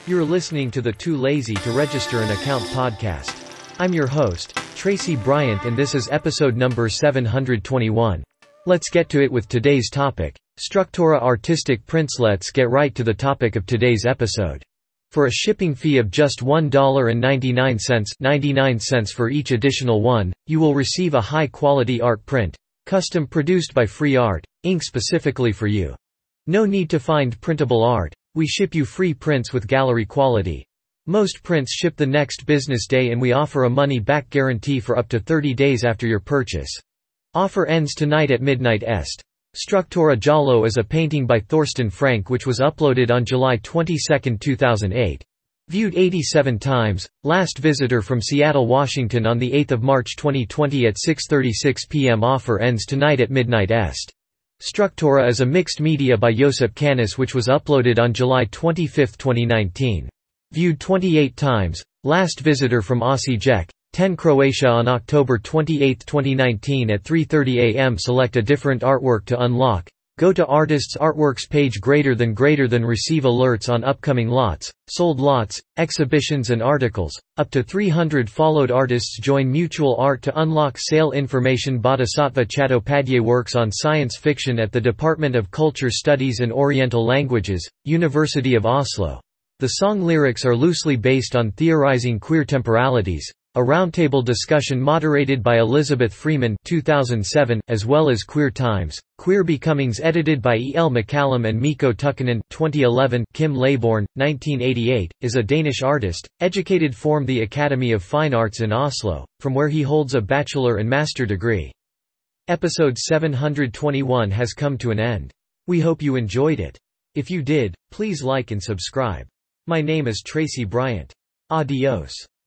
You're listening to the Too Lazy to Register an Account podcast. I'm your host, Tracy Bryant, and this is episode number 721. Let's get to it with today's topic. Structura Artistic Prints. Let's get right to the topic of today's episode. For a shipping fee of just $1.99 for each additional one, you will receive a high-quality art print, custom produced by Free Art, Inc. specifically for you. No need to find printable art. We ship you free prints with gallery quality. Most prints ship the next business day, and we offer a money-back guarantee for up to 30 days after your purchase. Offer ends tonight at midnight est. Structura Giallo is a painting by Thorsten Frank which was uploaded on July 22, 2008. Viewed 87 times. Last visitor from Seattle, Washington on 8 March 2020 at 6:36 p.m. Offer ends tonight at midnight est. Structura is a mixed media by Josip Canis which was uploaded on July 25, 2019. Viewed 28 times. Last visitor from Aussie Jack, 10 Croatia on October 28, 2019 at 3:30 a.m. Select a different artwork to unlock. Go to Artists Artworks page greater than receive alerts on upcoming lots, sold lots, exhibitions and articles. Up to 300 followed artists join Mutual Art to unlock sale information. Bodhisattva Chattopadhyay works on science fiction at the Department of Culture Studies and Oriental Languages, University of Oslo. The song lyrics are loosely based on theorizing queer temporalities. A roundtable discussion moderated by Elizabeth Freeman 2007, as well as Queer Times, Queer Becomings edited by E. L. McCallum and Mikko Tukkanen 2011. Kim Laybourne, 1988, is a Danish artist, educated formed the Academy of Fine Arts in Oslo, from where he holds a bachelor and master degree. Episode 721 has come to an end. We hope you enjoyed it. If you did, please like and subscribe. My name is Tracy Bryant. Adios.